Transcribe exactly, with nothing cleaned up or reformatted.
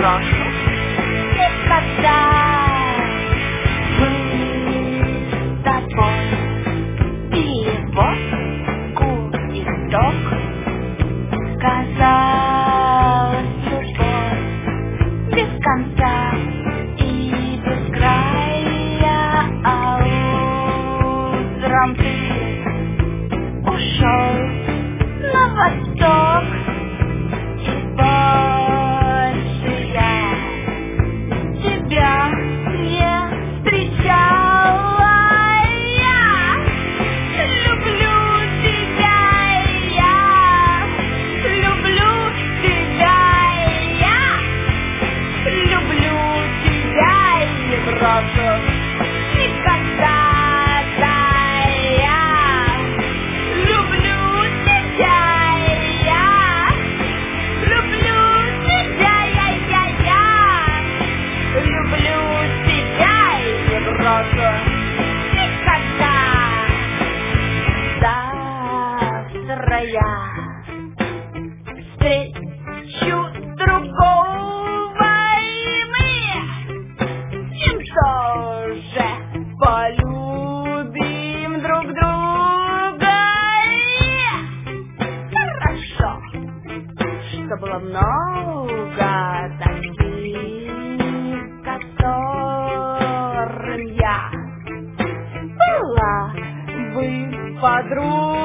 брошу никогда. Мы с тобой перевозку итог. Казалось, любовь без конца и без края, а утром ты ушел на восток, и больше я тебя не встречала. Я люблю тебя, я люблю тебя, я люблю тебя и не брошу никогда. Да, я люблю тебя, я люблю тебя, я, я, я люблю тебя и не брошу никогда. Завтра я встречу другого, и мы им тоже полюбим друг друга. И хорошо, что было много таких, которым я была бы подругой.